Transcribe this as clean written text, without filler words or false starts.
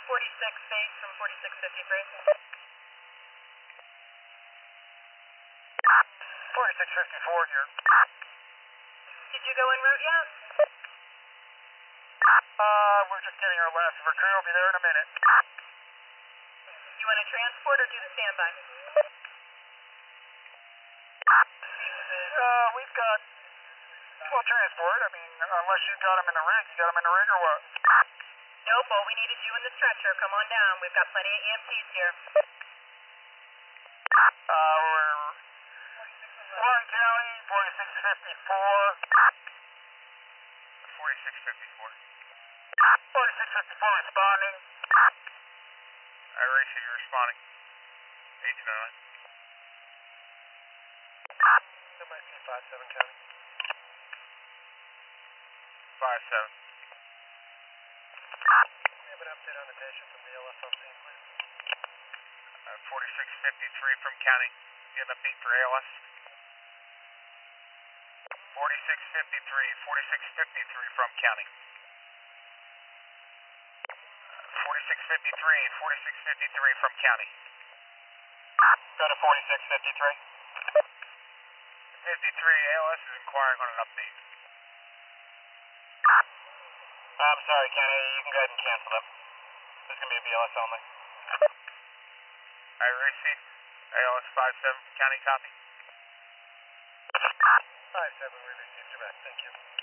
46 base from 4653. 4654 here. Did you go en route yet? We're just getting our last of our crew. I'll be there in a minute. You want to transport or do the standby? We've got, well, transport. I mean, unless you got them in the rig. You got them in the rig or what? Nope, all we need is you in the stretcher. Come on down. We've got plenty of EMTs here. We're Warren County, 4654. 4654. 4654 responding. Racy, you're responding. 829. MIC 57 County. 57. We have an update on the patient from the LFL scene, please. 4653 from county. You have an update for ALS? 4653 from county. 4653 from county. Go to 4653. 53, ALS is inquiring on an update. I'm sorry, County, you can go ahead and cancel them. This is going to be a BLS only. Racy, ALS 57, County copy. 57, we received direct, thank you.